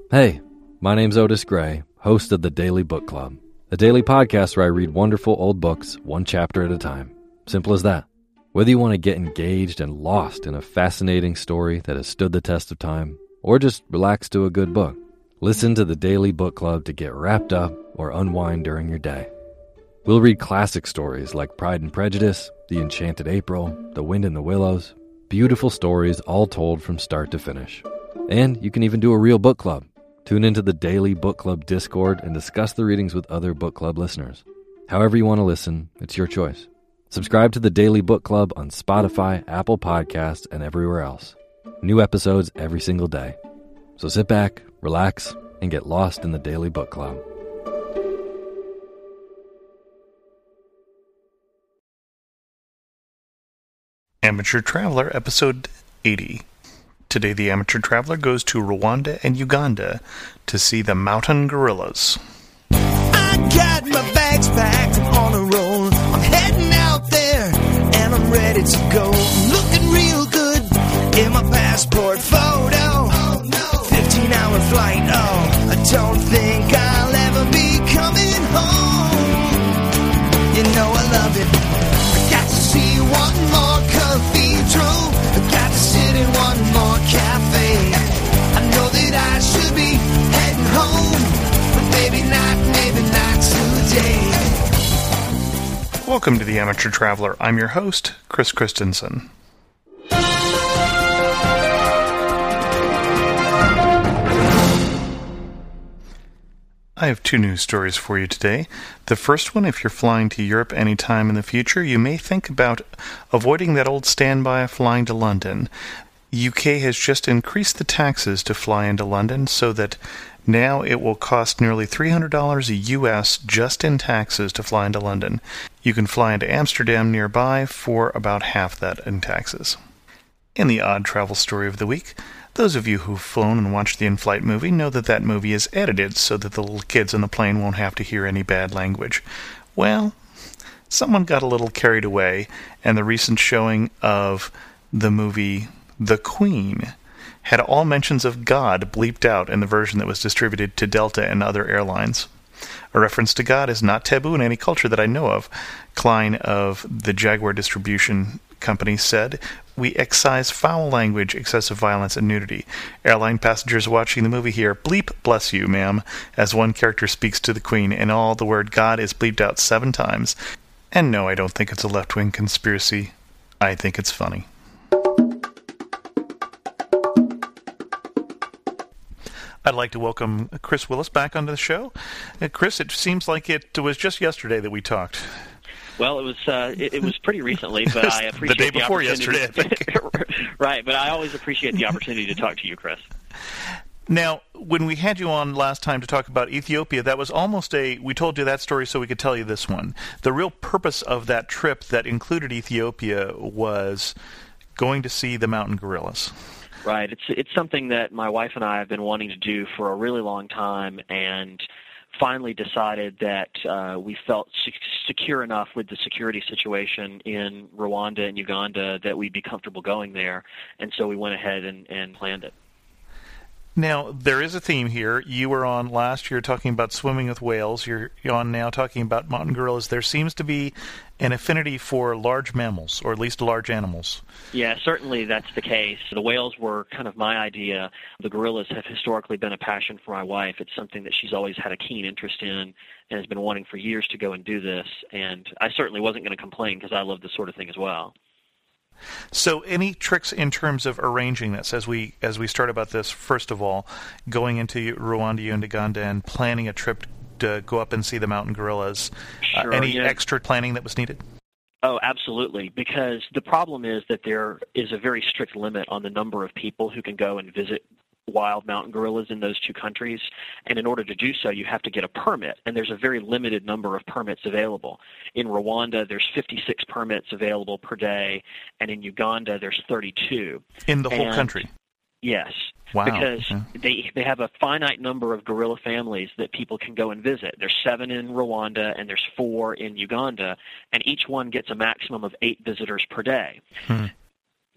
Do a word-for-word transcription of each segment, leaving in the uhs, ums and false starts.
Hey, my name's Otis Gray, host of the Daily Book Club, a daily podcast where I read wonderful old books one chapter at a time. Simple as that. Whether you want to get engaged and lost in a fascinating story that has stood the test of time, or just relax to a good book, listen to the Daily Book Club to get wrapped up or unwind during your day. We'll read classic stories like Pride and Prejudice, The Enchanted April, The Wind in the Willows, beautiful stories all told from start to finish. And you can even do a real book club. Tune into the Daily Book Club Discord and discuss the readings with other book club listeners. However you want to listen, it's your choice. Subscribe to the Daily Book Club on Spotify, Apple Podcasts, and everywhere else. New episodes every single day. So sit back, relax, and get lost in the Daily Book Club. Amateur Traveler, Episode eighty. Today the Amateur Traveler goes to Rwanda and Uganda to see the mountain gorillas. I got my bags packed, I'm on a roll. I'm heading out there, and I'm ready to go. I'm looking real good in my passport photo. Oh, no. fifteen hour flight, oh, I don't think I'll ever be coming home. You know I love it. I got to see one more cathedral. I got to sit in one more cafe. I know that I should be heading home, but maybe not, maybe not today. Welcome to the Amateur Traveler. I'm your host, Chris Christensen. I have two news stories for you today. The first one, if you're flying to Europe any time in the future, you may think about avoiding that old standby of flying to London. U K has just increased the taxes to fly into London so that now it will cost nearly three hundred dollars U S just in taxes to fly into London. You can fly into Amsterdam nearby for about half that in taxes. In the odd travel story of the week, those of you who've flown and watched the in-flight movie know that that movie is edited so that the little kids on the plane won't have to hear any bad language. Well, someone got a little carried away, and the recent showing of the movie The Queen had all mentions of God bleeped out in the version that was distributed to Delta and other airlines. A reference to God is not taboo in any culture that I know of. Klein of the Jaguar Distribution Company said, "We excise foul language, excessive violence, and nudity. Airline passengers watching the movie hear, 'Bleep, bless you, ma'am,' as one character speaks to the Queen, and all the word God is bleeped out seven times. And no, I don't think it's a left-wing conspiracy. I think it's funny." I'd like to welcome Chris Willis back onto the show. Uh, Chris, it seems like it was just yesterday that we talked. Well, it was uh, it, it was pretty recently, but I appreciate the day the before yesterday, I think. Right, but I always appreciate the opportunity to talk to you, Chris. Now, when we had you on last time to talk about Ethiopia, that was almost a, we told you that story so we could tell you this one. The real purpose of that trip that included Ethiopia was going to see the mountain gorillas. Right, it's it's something that my wife and I have been wanting to do for a really long time, and finally decided that uh, we felt sec- secure enough with the security situation in Rwanda and Uganda that we'd be comfortable going there, and so we went ahead and, and planned it. Now, there is a theme here. You were on last year talking about swimming with whales. You're on now talking about mountain gorillas. There seems to be an affinity for large mammals, or at least large animals. Yeah, certainly that's the case. The whales were kind of my idea. The gorillas have historically been a passion for my wife. It's something that she's always had a keen interest in and has been wanting for years to go and do this. And I certainly wasn't going to complain because I love this sort of thing as well. So any tricks in terms of arranging this as we as we start about this, first of all, going into Rwanda and Uganda and planning a trip to go up and see the mountain gorillas, Sure, uh, any yeah. extra planning that was needed? Oh, absolutely, because the problem is that there is a very strict limit on the number of people who can go and visit wild mountain gorillas in those two countries, and in order to do so, you have to get a permit, and there's a very limited number of permits available. In Rwanda, there's fifty-six permits available per day, and in Uganda, there's thirty-two. In the whole and, country? Yes. Wow. Because okay. they they have a finite number of gorilla families that people can go and visit. There's seven in Rwanda and there's four in Uganda, and each one gets a maximum of eight visitors per day. Hmm.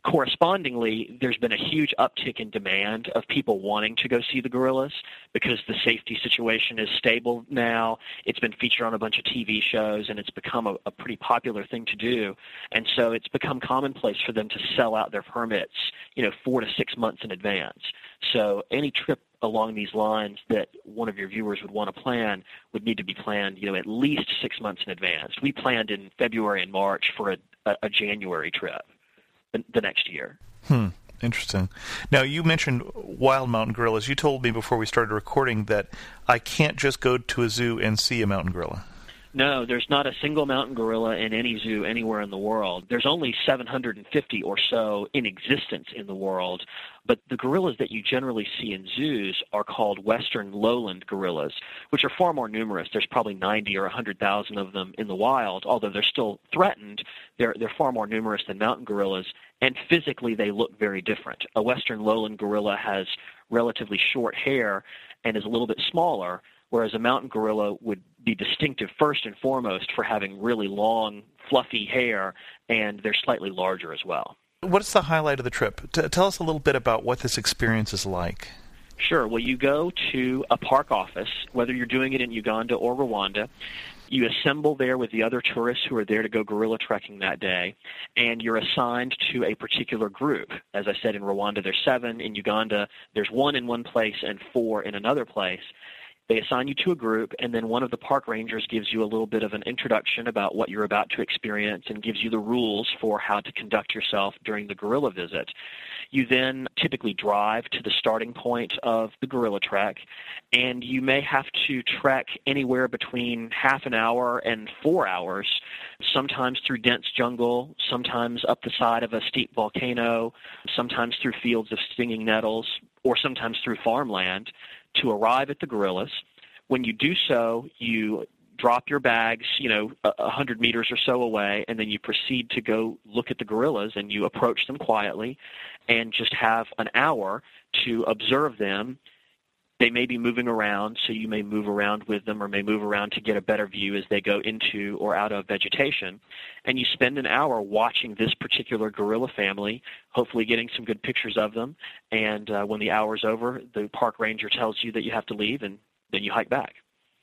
correspondingly, there's been a huge uptick in demand of people wanting to go see the gorillas because the safety situation is stable now. It's been featured on a bunch of T V shows, and it's become a, a pretty popular thing to do. And so it's become commonplace for them to sell out their permits, you know, four to six months in advance. So any trip along these lines that one of your viewers would want to plan would need to be planned, you know, at least six months in advance. We planned in February and March for a, a, a January trip the next year. Hmm. Interesting. Now, you mentioned wild mountain gorillas. You told me before we started recording that I can't just go to a zoo and see a mountain gorilla. No, there's not a single mountain gorilla in any zoo anywhere in the world. There's only seven hundred fifty or so in existence in the world, but the gorillas that you generally see in zoos are called western lowland gorillas, which are far more numerous. There's probably ninety or one hundred thousand of them in the wild, although they're still threatened. They're, they're far more numerous than mountain gorillas, and physically they look very different. A western lowland gorilla has relatively short hair and is a little bit smaller, whereas a mountain gorilla would be distinctive first and foremost for having really long, fluffy hair, and they're slightly larger as well. What's the highlight of the trip? T- tell us a little bit about what this experience is like. Sure. Well, you go to a park office, whether you're doing it in Uganda or Rwanda. You assemble there with the other tourists who are there to go gorilla trekking that day, and you're assigned to a particular group. As I said, in Rwanda there's seven. In Uganda there's one in one place and four in another place. They assign you to a group, and then one of the park rangers gives you a little bit of an introduction about what you're about to experience and gives you the rules for how to conduct yourself during the gorilla visit. You then typically drive to the starting point of the gorilla trek, and you may have to trek anywhere between half an hour and four hours, sometimes through dense jungle, sometimes up the side of a steep volcano, sometimes through fields of stinging nettles, or sometimes through farmland, to arrive at the gorillas. When you do so, you drop your bags, you know, a hundred meters or so away, and then you proceed to go look at the gorillas, and you approach them quietly and just have an hour to observe them. They may be moving around, so you may move around with them or may move around to get a better view as they go into or out of vegetation. And you spend an hour watching this particular gorilla family, hopefully getting some good pictures of them. And uh, when the hour's over, the park ranger tells you that you have to leave, and then you hike back.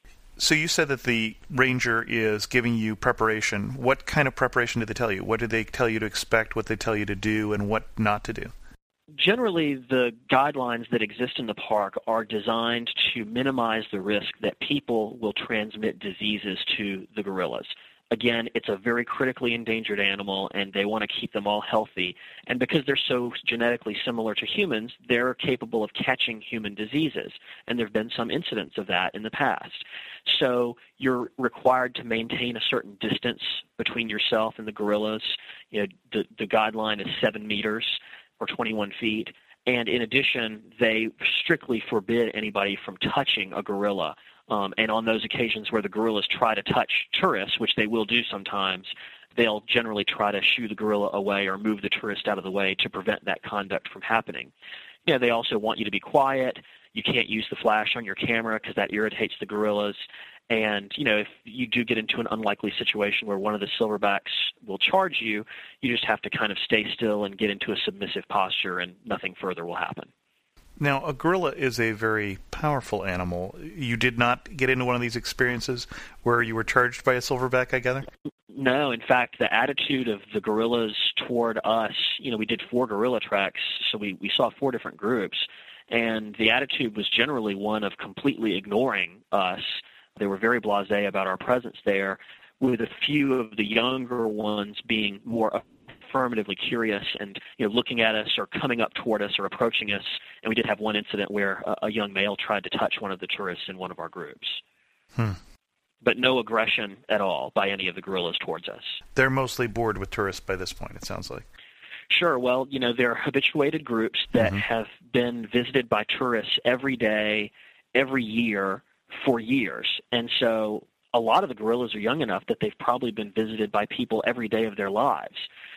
So you said that the ranger is giving you preparation. What kind of preparation did they tell you? What did they tell you to expect, what they tell you to do, and what not to do? Generally, the guidelines that exist in the park are designed to minimize the risk that people will transmit diseases to the gorillas. Again, it's a very critically endangered animal, and they want to keep them all healthy. And because they're so genetically similar to humans, they're capable of catching human diseases. And there have been some incidents of that in the past. So you're required to maintain a certain distance between yourself and the gorillas. You know, the, the guideline is seven meters or twenty-one feet. And in addition, they strictly forbid anybody from touching a gorilla. Um, and on those occasions where the gorillas try to touch tourists, which they will do sometimes, they'll generally try to shoo the gorilla away or move the tourist out of the way to prevent that conduct from happening. You know, they also want you to be quiet. You can't use the flash on your camera because that irritates the gorillas. And, you know, if you do get into an unlikely situation where one of the silverbacks will charge you, you just have to kind of stay still and get into a submissive posture, and nothing further will happen. Now, a gorilla is a very powerful animal. You did not get into one of these experiences where you were charged by a silverback, I gather? No. In fact, the attitude of the gorillas toward us, you know, we did four gorilla treks, so we, we saw four different groups, and the attitude was generally one of completely ignoring us. They were very blasé about our presence there, with a few of the younger ones being more affirmatively curious and, you know, looking at us or coming up toward us or approaching us. And we did have one incident where a, a young male tried to touch one of the tourists in one of our groups. Hmm. But no aggression at all by any of the gorillas towards us. They're mostly bored with tourists by this point, it sounds like. Sure. Well, you know, they're habituated groups that mm-hmm. have been visited by tourists every day, every year, for years. And so a lot of the gorillas are young enough that they've probably been visited by people every day of their lives.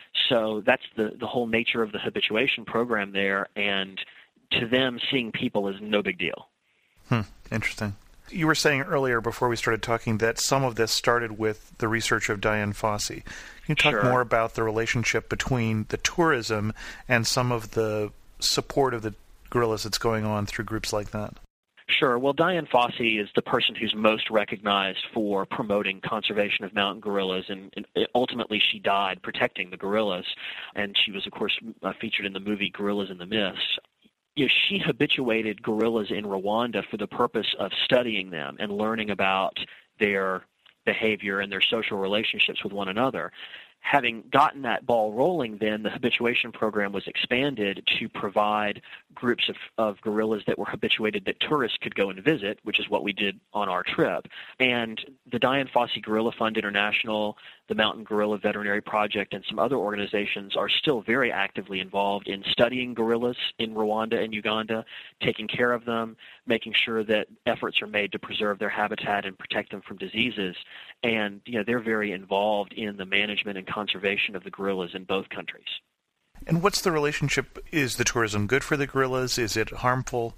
So that's the, the whole nature of the habituation program there, and to them, seeing people is no big deal. Hmm, interesting. You were saying earlier before we started talking that some of this started with the research of Dian Fossey. Can you talk Sure. more about the relationship between the tourism and some of the support of the gorillas that's going on through groups like that? Sure. Well, Dian Fossey is the person who's most recognized for promoting conservation of mountain gorillas, and, and ultimately she died protecting the gorillas, and she was, of course, uh, featured in the movie Gorillas in the Mist. You know, she habituated gorillas in Rwanda for the purpose of studying them and learning about their behavior and their social relationships with one another. Having gotten that ball rolling, then the habituation program was expanded to provide groups of, of gorillas that were habituated that tourists could go and visit, which is what we did on our trip. And the Dian Fossey Gorilla Fund International, the Mountain Gorilla Veterinary Project, and some other organizations are still very actively involved in studying gorillas in Rwanda and Uganda, taking care of them, making sure that efforts are made to preserve their habitat and protect them from diseases. And, you know, they're very involved in the management and conservation of the gorillas in both countries. And what's the relationship? Is the tourism good for the gorillas? Is it harmful?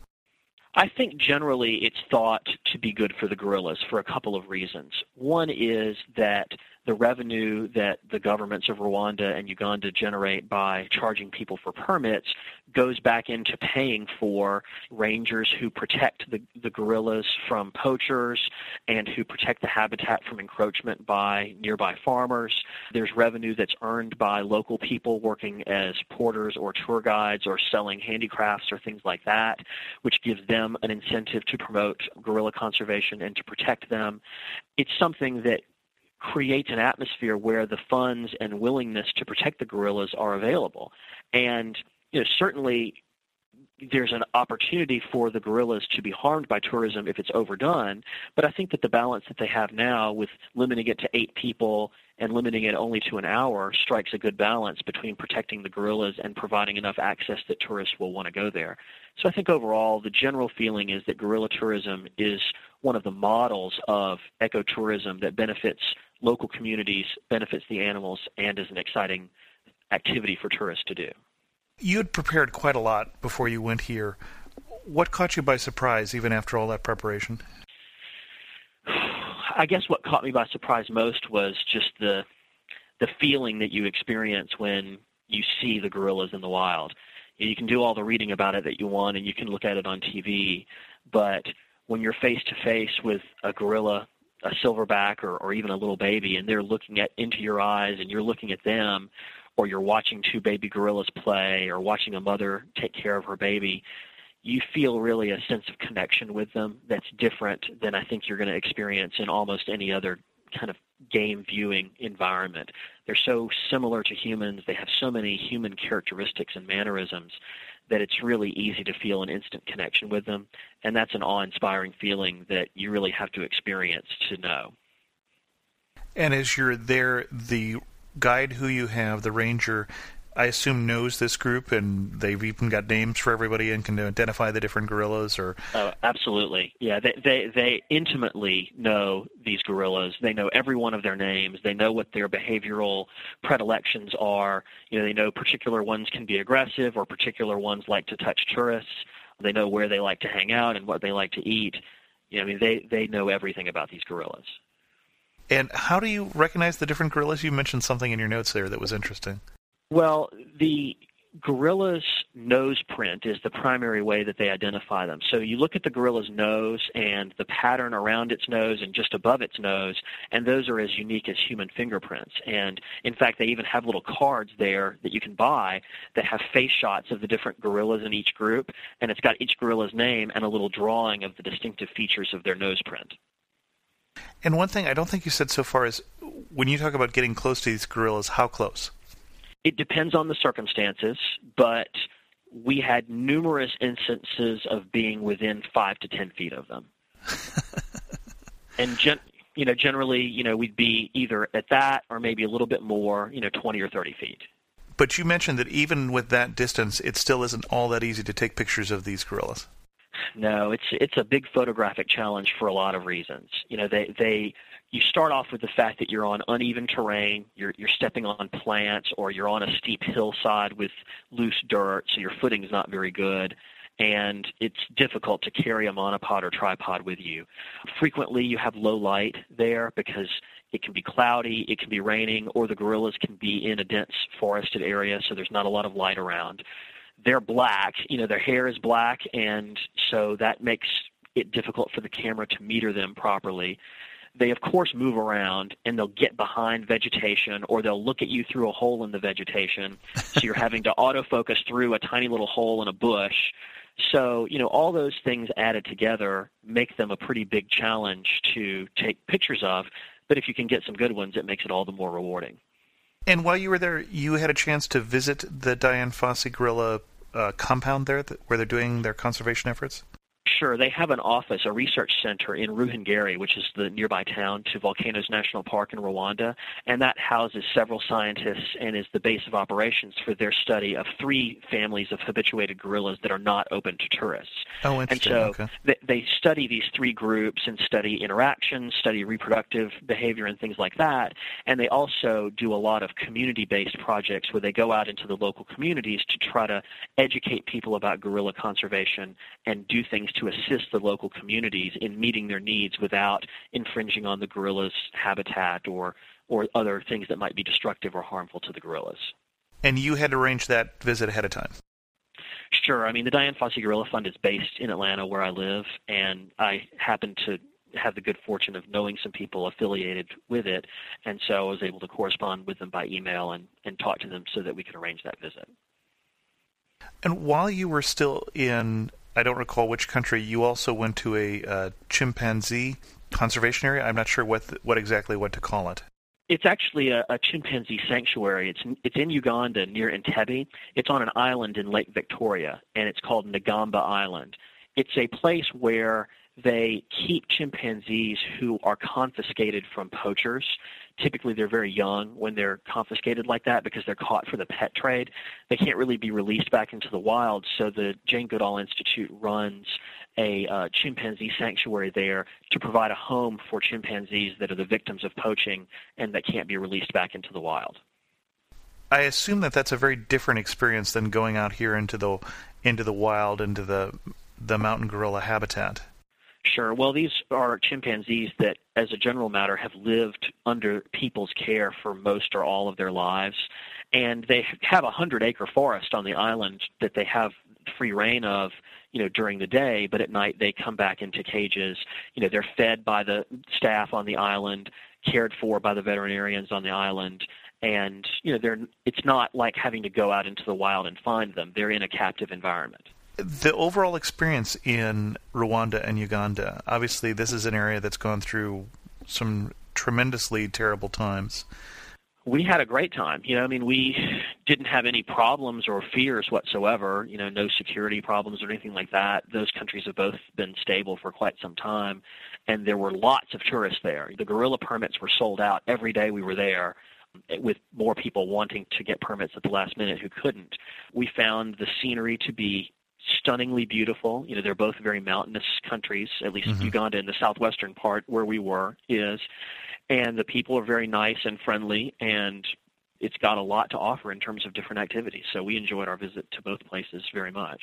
I think generally it's thought to be good for the gorillas for a couple of reasons. One is that the revenue that the governments of Rwanda and Uganda generate by charging people for permits goes back into paying for rangers who protect the, the gorillas from poachers and who protect the habitat from encroachment by nearby farmers. There's revenue that's earned by local people working as porters or tour guides or selling handicrafts or things like that, which gives them an incentive to promote gorilla conservation and to protect them. It's something that creates an atmosphere where the funds and willingness to protect the gorillas are available. And you know, certainly there's an opportunity for the gorillas to be harmed by tourism if it's overdone, but I think that the balance that they have now with limiting it to eight people and limiting it only to an hour strikes a good balance between protecting the gorillas and providing enough access that tourists will want to go there. So I think overall the general feeling is that gorilla tourism is one of the models of ecotourism that benefits local communities, benefits the animals, and is an exciting activity for tourists to do. You had prepared quite a lot before you went here. What caught you by surprise, even after all that preparation? I guess what caught me by surprise most was just the the feeling that you experience when you see the gorillas in the wild. You can do all the reading about it that you want, and you can look at it on T V, but when you're face-to-face with a gorilla, a silverback, or, or even a little baby, and they're looking at into your eyes, and you're looking at them, or you're watching two baby gorillas play, or watching a mother take care of her baby, you feel really a sense of connection with them that's different than I think you're going to experience in almost any other kind of game viewing environment. They're so similar to humans. They have so many human characteristics and mannerisms that it's really easy to feel an instant connection with them. And that's an awe-inspiring feeling that you really have to experience to know. And as you're there, the guide who you have, the ranger, I assume knows this group, and they've even got names for everybody and can identify the different gorillas, or... Oh, absolutely. Yeah, they, they they intimately know these gorillas. They know every one of their names. They know what their behavioral predilections are. You know, they know particular ones can be aggressive or particular ones like to touch tourists. They know where they like to hang out and what they like to eat. You know, I mean, they, they know everything about these gorillas. And how do you recognize the different gorillas? You mentioned something in your notes there that was interesting. Well, the gorilla's nose print is the primary way that they identify them. So you look at the gorilla's nose and the pattern around its nose and just above its nose, and those are as unique as human fingerprints. And in fact, they even have little cards there that you can buy that have face shots of the different gorillas in each group, and it's got each gorilla's name and a little drawing of the distinctive features of their nose print. And one thing I don't think you said so far is, when you talk about getting close to these gorillas, how close? It depends on the circumstances, but we had numerous instances of being within five to ten feet of them. and, gen- you know, generally, you know, we'd be either at that or maybe a little bit more, you know, twenty or thirty feet. But you mentioned that even with that distance, it still isn't all that easy to take pictures of these gorillas. No, it's it's a big photographic challenge for a lot of reasons. You know, they they you start off with the fact that you're on uneven terrain, you're you're stepping on plants, or you're on a steep hillside with loose dirt, so your footing is not very good. and it's difficult to carry a monopod or tripod with you. Frequently, you have low light there because it can be cloudy, it can be raining, or the gorillas can be in a dense forested area, so there's not a lot of light around. They're black, you know, their hair is black, and so that makes it difficult for the camera to meter them properly. They, of course, move around, and they'll get behind vegetation, or they'll look at you through a hole in the vegetation, so you're having to autofocus through a tiny little hole in a bush. So, you know, all those things added together make them a pretty big challenge to take pictures of, but if you can get some good ones, it makes it all the more rewarding. And while you were there, you had a chance to visit the Dian Fossey gorilla uh, compound there, where they're doing their conservation efforts? Sure. They have an office, a research center in Ruhengeri, which is the nearby town to Volcanoes National Park in Rwanda, and that houses several scientists and is the base of operations for their study of three families of habituated gorillas that are not open to tourists. Oh, interesting. And so okay. they, they study these three groups and study interaction, study reproductive behavior and things like that, and they also do a lot of community-based projects where they go out into the local communities to try to educate people about gorilla conservation and do things to assist the local communities in meeting their needs without infringing on the gorillas' habitat or or other things that might be destructive or harmful to the gorillas. And you had arranged that visit ahead of time? Sure. I mean, the Dian Fossey Gorilla Fund is based in Atlanta, where I live, and I happen to have the good fortune of knowing some people affiliated with it, and so I was able to correspond with them by email and, and talk to them so that we could arrange that visit. And while you were still in, I don't recall which country, you also went to a uh, chimpanzee conservation area? I'm not sure what the, what exactly what to call it. It's actually a, a chimpanzee sanctuary. It's it's in Uganda near Entebbe. It's on an island in Lake Victoria, and it's called Nagamba Island. It's a place where they keep chimpanzees who are confiscated from poachers. Typically, they're very young when they're confiscated like that because they're caught for the pet trade. They can't really be released back into the wild, so the Jane Goodall Institute runs a uh, chimpanzee sanctuary there to provide a home for chimpanzees that are the victims of poaching and that can't be released back into the wild. I assume that that's a very different experience than going out here into the into the wild, into the the mountain gorilla habitat. Sure. Well, these are chimpanzees that, as a general matter, have lived under people's care for most or all of their lives, and they have a hundred-acre forest on the island that they have free reign of, you know, during the day, but at night they come back into cages. You know, they're fed by the staff on the island, cared for by the veterinarians on the island, and, you know, they're it's not like having to go out into the wild and find them. They're in a captive environment. The overall experience in Rwanda and Uganda, obviously this is an area that's gone through some tremendously terrible times. We had a great time. You know, I mean, we didn't have any problems or fears whatsoever, you know, no security problems or anything like that. Those countries have both been stable for quite some time, and there were lots of tourists there. The gorilla permits were sold out every day we were there, with more people wanting to get permits at the last minute who couldn't. We found the scenery to be stunningly beautiful. You know, they're both very mountainous countries, at least mm-hmm. Uganda in the southwestern part where we were is. And the people are very nice and friendly, and it's got a lot to offer in terms of different activities. So we enjoyed our visit to both places very much.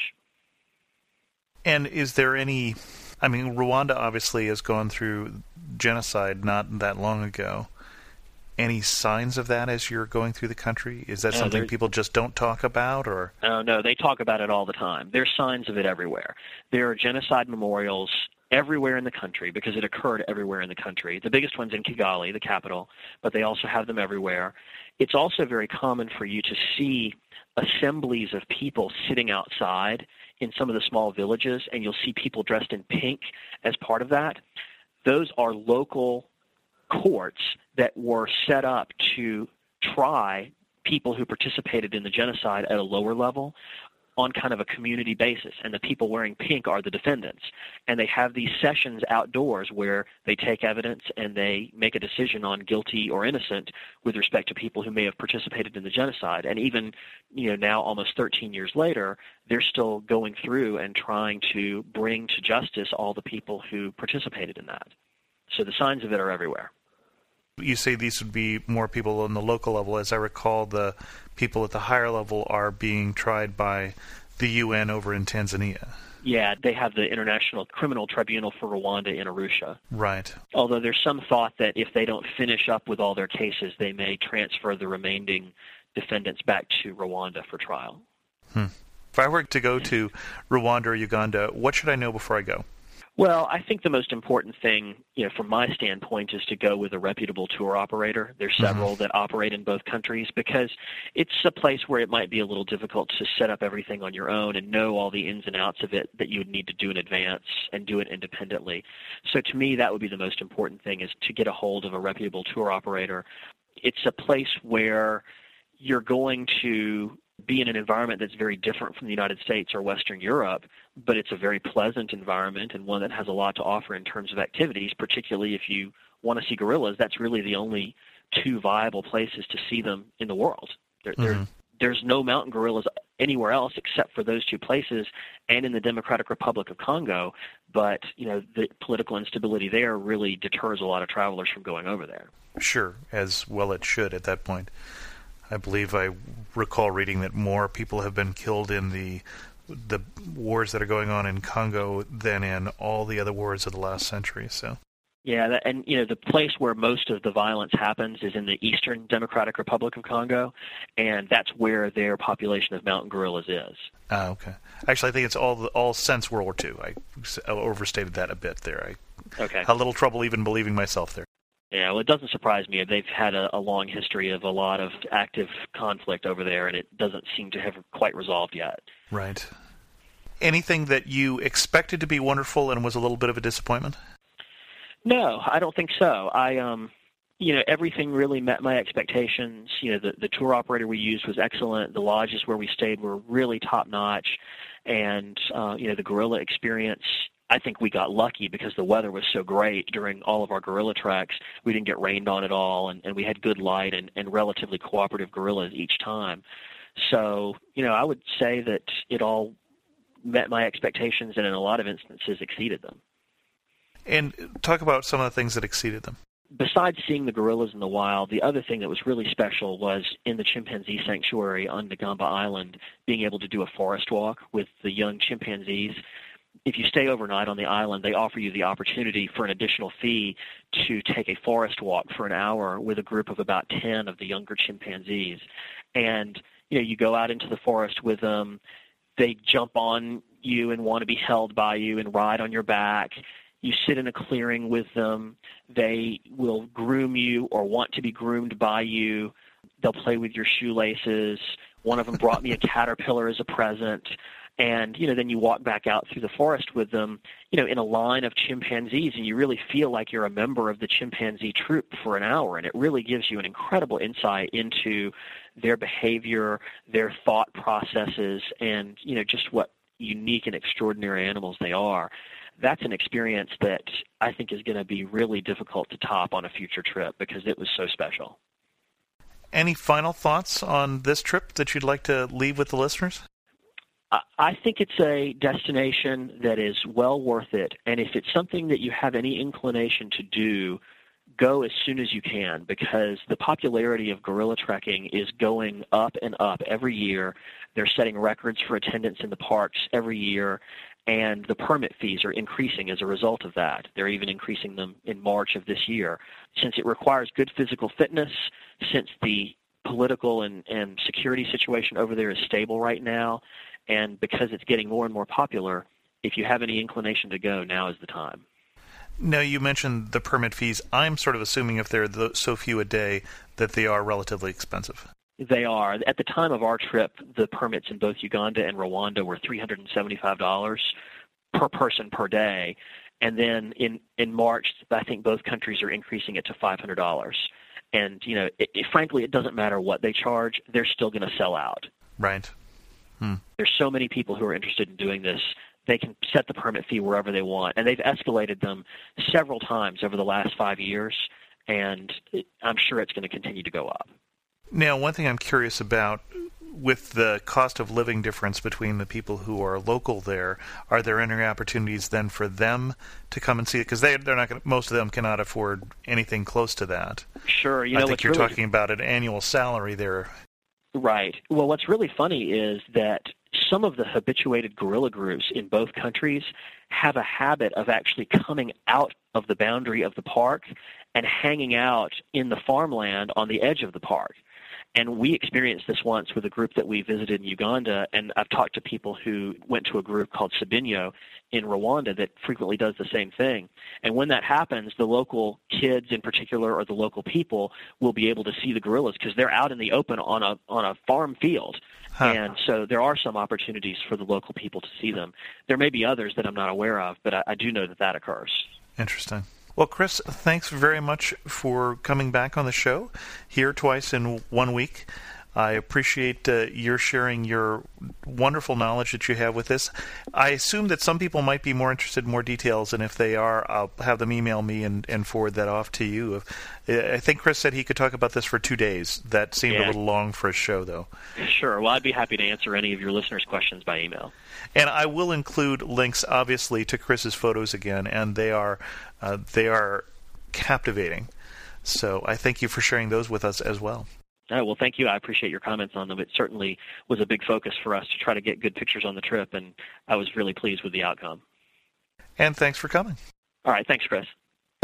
And is there any, I mean, Rwanda obviously has gone through genocide not that long ago. Any signs of that as you're going through the country? Is that no, something people just don't talk about? Or uh, no, they talk about it all the time. There's signs of it everywhere. There are genocide memorials everywhere in the country because it occurred everywhere in the country. The biggest one's in Kigali, the capital, but they also have them everywhere. It's also very common for you to see assemblies of people sitting outside in some of the small villages, and you'll see people dressed in pink as part of that. Those are local courts that were set up to try people who participated in the genocide at a lower level on kind of a community basis, and the people wearing pink are the defendants. And they have these sessions outdoors where they take evidence and they make a decision on guilty or innocent with respect to people who may have participated in the genocide. And even, you know, now almost thirteen years later, they're still going through and trying to bring to justice all the people who participated in that. So the signs of it are everywhere. You say these would be more people on the local level. As I recall, the people at the higher level are being tried by the U N over in Tanzania. Yeah, they have the International Criminal Tribunal for Rwanda in Arusha. Right. Although there's some thought that if they don't finish up with all their cases, they may transfer the remaining defendants back to Rwanda for trial. Hmm. If I were to go to Rwanda or Uganda, what should I know before I go? Well, I think the most important thing, you know, from my standpoint, is to go with a reputable tour operator. There's several mm-hmm. that operate in both countries, because it's a place where it might be a little difficult to set up everything on your own and know all the ins and outs of it that you would need to do in advance and do it independently. So to me, that would be the most important thing, is to get a hold of a reputable tour operator. It's a place where you're going to be in an environment that's very different from the United States or Western Europe, but it's a very pleasant environment and one that has a lot to offer in terms of activities, particularly if you want to see gorillas. That's really the only two viable places to see them in the world. There, mm-hmm. there, there's no mountain gorillas anywhere else except for those two places and in the Democratic Republic of Congo, but you know the political instability there really deters a lot of travelers from going over there. Sure, as well it should at that point. I believe I recall reading that more people have been killed in the the wars that are going on in Congo than in all the other wars of the last century. So, yeah, that, and you know the place where most of the violence happens is in the Eastern Democratic Republic of Congo, and that's where their population of mountain gorillas is. Ah, okay. Actually, I think it's all all since World War Two. I overstated that a bit there. I okay. had a little trouble even believing myself there. Yeah, well, it doesn't surprise me. They've had a, a long history of a lot of active conflict over there, and it doesn't seem to have quite resolved yet. Right. Anything that you expected to be wonderful and was a little bit of a disappointment? No, I don't think so. I, um, you know, everything really met my expectations. You know, the, the tour operator we used was excellent. The lodges where we stayed were really top-notch, and, uh, you know, the gorilla experience, I think we got lucky because the weather was so great during all of our gorilla treks. We didn't get rained on at all, and, and we had good light and, and relatively cooperative gorillas each time. So, you know, I would say that it all met my expectations and in a lot of instances exceeded them. And talk about some of the things that exceeded them. Besides seeing the gorillas in the wild, the other thing that was really special was in the chimpanzee sanctuary on Ngamba Island, being able to do a forest walk with the young chimpanzees. If you stay overnight on the island, they offer you the opportunity for an additional fee to take a forest walk for an hour with a group of about ten of the younger chimpanzees. And, you know, you go out into the forest with them. They jump on you and want to be held by you and ride on your back. You sit in a clearing with them. They will groom you or want to be groomed by you. They'll play with your shoelaces. One of them brought me a caterpillar as a present. And, you know, then you walk back out through the forest with them, you know, in a line of chimpanzees, and you really feel like you're a member of the chimpanzee troop for an hour. And it really gives you an incredible insight into their behavior, their thought processes, and, you know, just what unique and extraordinary animals they are. That's an experience that I think is going to be really difficult to top on a future trip because it was so special. Any final thoughts on this trip that you'd like to leave with the listeners? I think it's a destination that is well worth it, and if it's something that you have any inclination to do, go as soon as you can, because the popularity of gorilla trekking is going up and up every year. They're setting records for attendance in the parks every year, and the permit fees are increasing as a result of that. They're even increasing them in March of this year. Since it requires good physical fitness, since the political and, and security situation over there is stable right now, and because it's getting more and more popular, if you have any inclination to go, now is the time. Now, you mentioned the permit fees. I'm sort of assuming if there are so few a day that they are relatively expensive. They are. At the time of our trip, the permits in both Uganda and Rwanda were three hundred seventy-five dollars per person per day. And then in, in March, I think both countries are increasing it to five hundred dollars. And, you know, it, it, frankly, it doesn't matter what they charge. They're still going to sell out. Right. Hmm. There's so many people who are interested in doing this. They can set the permit fee wherever they want, and they've escalated them several times over the last five years, and it, I'm sure it's going to continue to go up. Now, one thing I'm curious about, with the cost of living difference between the people who are local there, are there any opportunities then for them to come and see it? Because they, they're not going. Most of them cannot afford anything close to that. Sure, you know, I think you're really... talking about an annual salary there. Right. Well, what's really funny is that some of the habituated gorilla groups in both countries have a habit of actually coming out of the boundary of the park and hanging out in the farmland on the edge of the park. And we experienced this once with a group that we visited in Uganda, and I've talked to people who went to a group called Sabinyo in Rwanda that frequently does the same thing. And when that happens, the local kids in particular or the local people will be able to see the gorillas because they're out in the open on a on a farm field. Huh. And so there are some opportunities for the local people to see them. There may be others that I'm not aware of, but I, I do know that that occurs. Interesting. Well, Chris, thanks very much for coming back on the show here twice in one week. I appreciate uh, your sharing your wonderful knowledge that you have with this. I assume that some people might be more interested in more details, and if they are, I'll have them email me and, and forward that off to you. I think Chris said he could talk about this for two days. That seemed yeah. a little long for a show, though. Sure. Well, I'd be happy to answer any of your listeners' questions by email. And I will include links, obviously, to Chris's photos again, and they are uh, they are captivating. So I thank you for sharing those with us as well. Oh, well, thank you. I appreciate your comments on them. It certainly was a big focus for us to try to get good pictures on the trip, and I was really pleased with the outcome. And thanks for coming. All right. Thanks, Chris.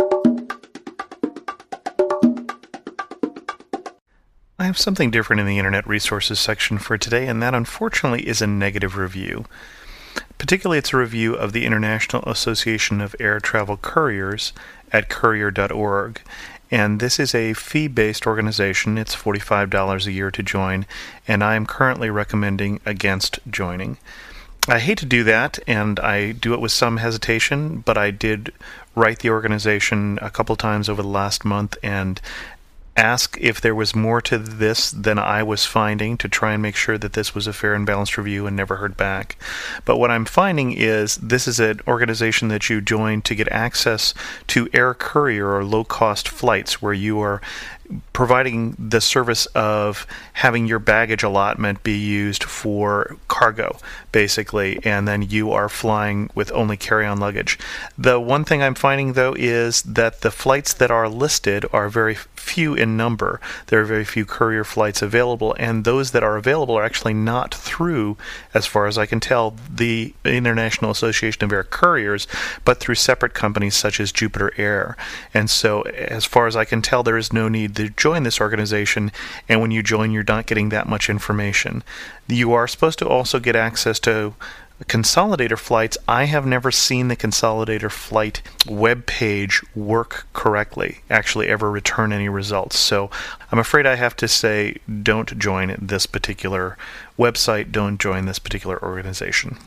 I have something different in the Internet Resources section for today, and that, unfortunately, is a negative review. Particularly, it's a review of the International Association of Air Travel Couriers at courier dot org. And this is a fee-based organization. It's forty-five dollars a year to join, and I am currently recommending against joining. I hate to do that, and I do it with some hesitation, but I did write the organization a couple times over the last month and ask if there was more to this than I was finding to try and make sure that this was a fair and balanced review, and never heard back. But what I'm finding is this is an organization that you join to get access to air courier or low-cost flights where you are providing the service of having your baggage allotment be used for cargo, basically, and then you are flying with only carry-on luggage. The one thing I'm finding, though, is that the flights that are listed are very few in number. There are very few courier flights available, and those that are available are actually not through, as far as I can tell, the International Association of Air Couriers, but through separate companies such as Jupiter Air. And so, as far as I can tell, there is no need to join this organization, and when you join, you're not getting that much information. You are supposed to also get access to Consolidator flights. I have never seen the Consolidator flight web page work correctly, actually ever return any results. So I'm afraid I have to say, don't join this particular website, don't join this particular organization.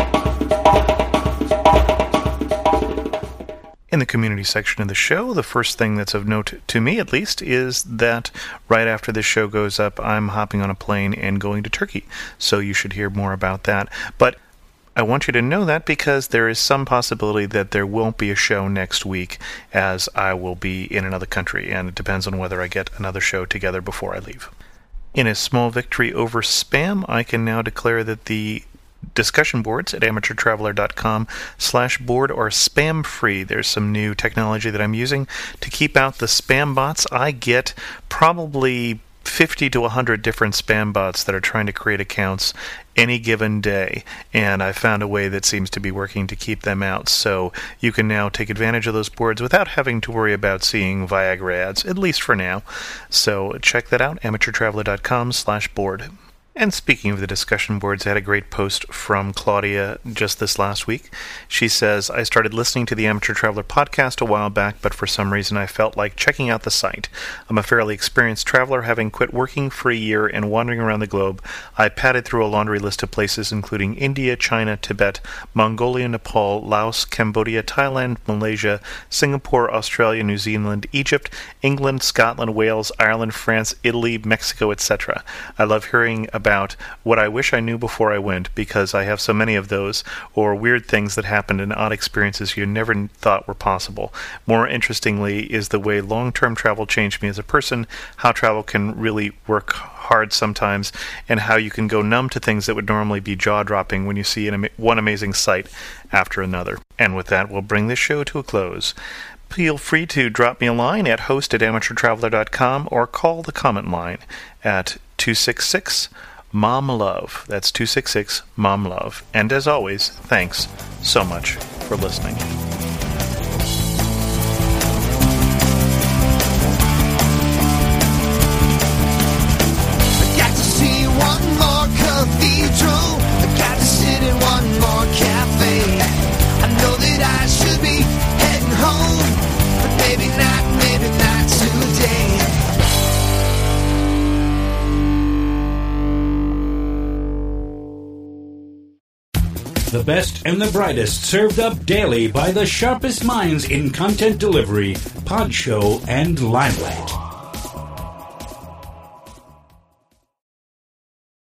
In the community section of the show, the first thing that's of note, to me at least, is that right after this show goes up, I'm hopping on a plane and going to Turkey. So you should hear more about that. But I want you to know that because there is some possibility that there won't be a show next week, as I will be in another country, and it depends on whether I get another show together before I leave. In a small victory over spam, I can now declare that the discussion boards at amateur traveler dot com slash board are spam free. There's some new technology that I'm using to keep out the spam bots. I get probably fifty to one hundred different spam bots that are trying to create accounts any given day, and I found a way that seems to be working to keep them out. So you can now take advantage of those boards without having to worry about seeing Viagra ads, at least for now. So check that out, amateur traveler dot com slash board. And speaking of the discussion boards, I had a great post from Claudia just this last week. She says, I started listening to the Amateur Traveler podcast a while back, but for some reason I felt like checking out the site. I'm a fairly experienced traveler, having quit working for a year and wandering around the globe. I padded through a laundry list of places including India, China, Tibet, Mongolia, Nepal, Laos, Cambodia, Thailand, Malaysia, Singapore, Australia, New Zealand, Egypt, England, Scotland, Wales, Ireland, France, Italy, Mexico, et cetera. I love hearing about About what I wish I knew before I went, because I have so many of those, or weird things that happened and odd experiences you never thought were possible. More interestingly is the way long-term travel changed me as a person, how travel can really work hard sometimes, and how you can go numb to things that would normally be jaw-dropping when you see an ama- one amazing sight after another. And with that, we'll bring this show to a close. Feel free to drop me a line at host at amateur traveler dot com or call the comment line at two six six, mom love. That's two six six, mom love. And as always, thanks so much for listening. I got to see one more cathedral. I got to sit in one more cafe. I know that I should be heading home, but maybe not, maybe not today. The best and the brightest served up daily by the sharpest minds in content delivery, Podshow, and Limelight.